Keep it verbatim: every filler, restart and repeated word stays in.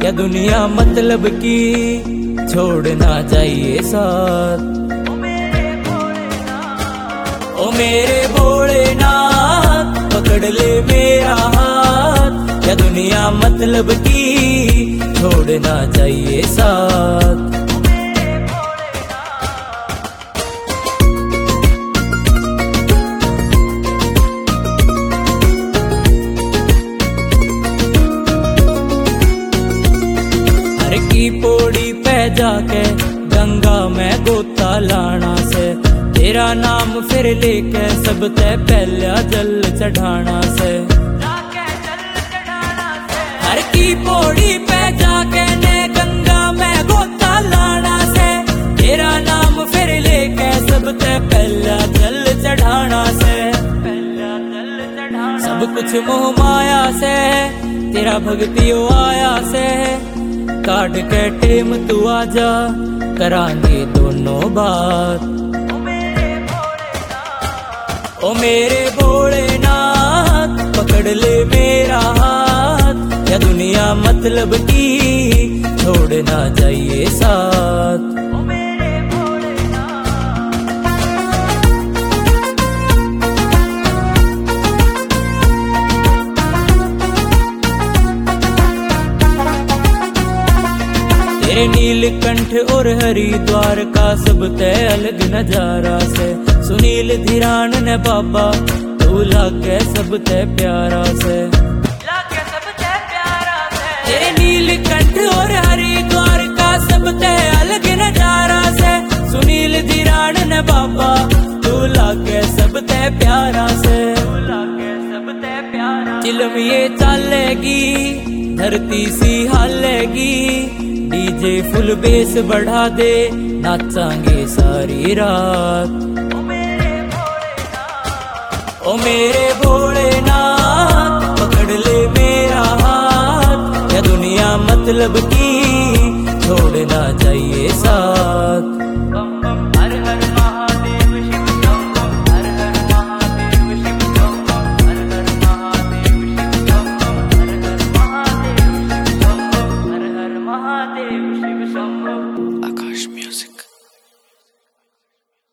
या दुनिया मतलब की छोड़ना चाहिए साथ। ओ मेरे भोलेनाथ पकड़ ले मेरा हाथ, या दुनिया मतलब की छोड़ना चाहिए साथ। हर की पौड़ी पे जाके गंगा में गोता लाना से, तेरा नाम फिर लेके सब ते पहला जल चढ़ाना से। हर की पौड़ी पे जाके ने गंगा में गोता लाना से, तेरा नाम फिर लेके सब ते पहला जल चढ़ाना से। सब कुछ मोह माया से, तेरा भक्तियो आया से, काट के टेम तू आजा करांगे दोनों बात। ओ मेरे भोलेनाथ पकड़ ले मेरा हाथ, या दुनिया मतलब की छोड़ना चाहिए साथ। तेरे नीलकंठ और हरिद्वार का सब तय अलग नजारा से, सुनील धीरान ने बाबा तू लागे सब तय प्यारा से। तेरे नीलकंठ और हरिद्वार का सब तय अलग नजारा से, सुनील धीरान ने बाबा तू लागे सब तय प्यारा से। चिलम ये चलेगी धरती सी हालेगी, डीजे फुल बेस बढ़ा दे नाचांगे सारी रात। ओ मेरे भोलेनाथ पकड़ ले मेरा हाथ, या दुनिया मतलब की छोड़ना चाहिए साथ।